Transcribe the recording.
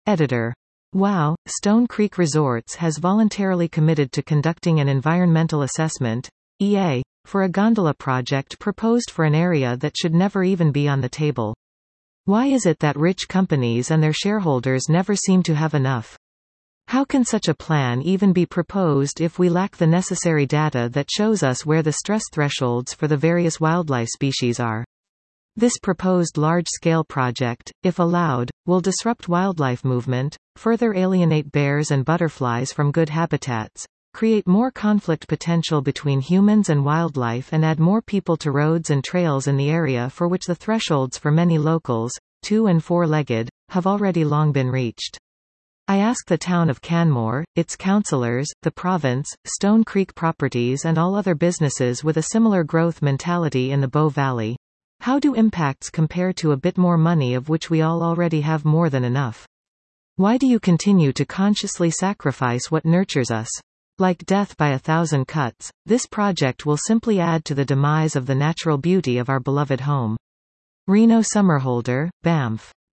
Editor. Wow, Stone Creek Resorts has voluntarily committed to conducting an environmental assessment, EA, for a gondola project proposed for an area that should never even be on the table. Why is it that rich companies and their shareholders never seem to have enough? How can such a plan even be proposed if we lack the necessary data that shows us where the stress thresholds for the various wildlife species are? This proposed large-scale project, if allowed, will disrupt wildlife movement, further alienate bears and butterflies from good habitats, create more conflict potential between humans and wildlife, and add more people to roads and trails in the area for which the thresholds for many locals, 2- and 4-legged, have already long been reached. I ask the town of Canmore, its councillors, the province, Stone Creek Properties and all other businesses with a similar growth mentality in the Bow Valley. How do impacts compare to a bit more money of which we all already have more than enough? Why do you continue to consciously sacrifice what nurtures us? Like death by 1,000 cuts, this project will simply add to the demise of the natural beauty of our beloved home. Reno Summerholder, Banff.